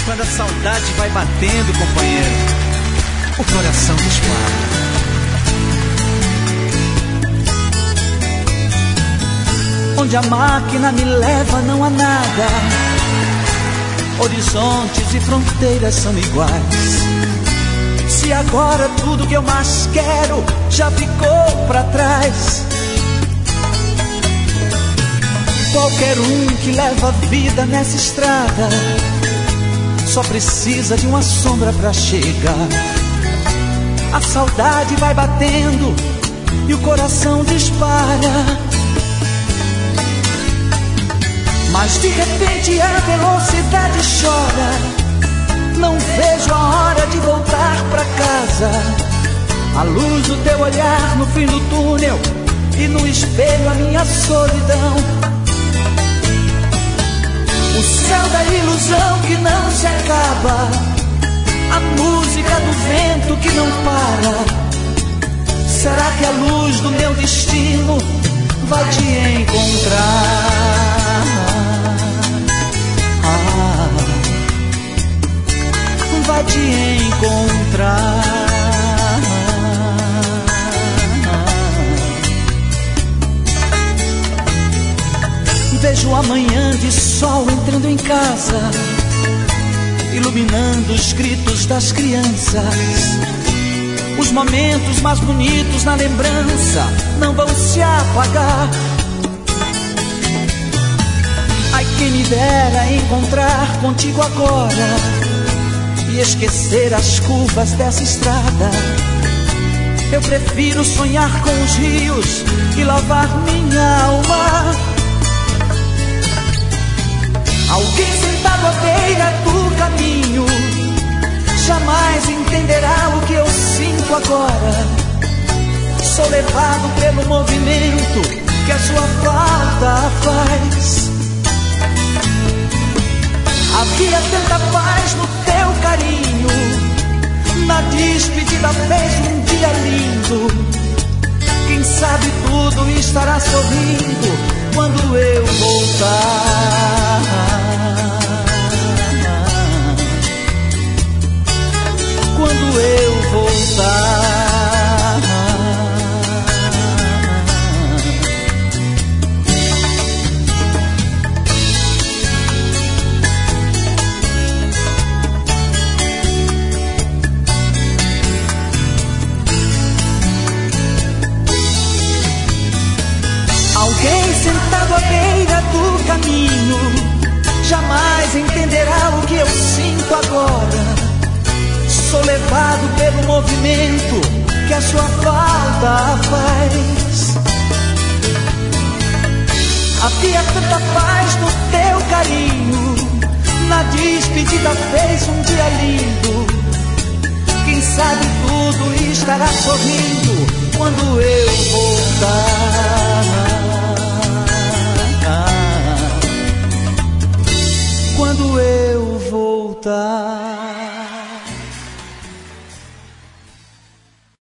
Quando a saudade vai batendo, companheiro, o coração dispara. Onde a máquina me leva não há nada, horizontes e fronteiras são iguais. Se agora tudo que eu mais quero já ficou pra trás, qualquer um que leva a vida nessa estrada só precisa de uma sombra pra chegar. A saudade vai batendo e o coração dispara, mas de repente a velocidade chora. Não vejo a hora de voltar pra casa. A luz do teu olhar no fim do túnel e no espelho a minha solidão. O céu da ilusão que não se acaba, a música do vento que não para. Será que a luz do meu destino vai te encontrar? Vai te encontrar. Vejo amanhã de sol entrando em casa, iluminando os gritos das crianças. Os momentos mais bonitos na lembrança não vão se apagar. Ai, quem me dera encontrar contigo agora e esquecer as curvas dessa estrada. Eu prefiro sonhar com os rios e lavar minha alma. Alguém sentado à beira do caminho jamais entenderá o que eu sinto agora. Sou levado pelo movimento que a sua falta faz. Havia tanta paz no teu carinho, na despedida fez um dia lindo. Quem sabe tudo estará sorrindo quando eu voltar. Quando eu voltar. Alguém sentado à beira do caminho jamais entenderá o que eu sinto agora. Sou levado pelo movimento que a sua falta faz. Havia tanta paz no teu carinho, na despedida fez um dia lindo. Quem sabe tudo estará sorrindo quando eu voltar. Quando eu voltar.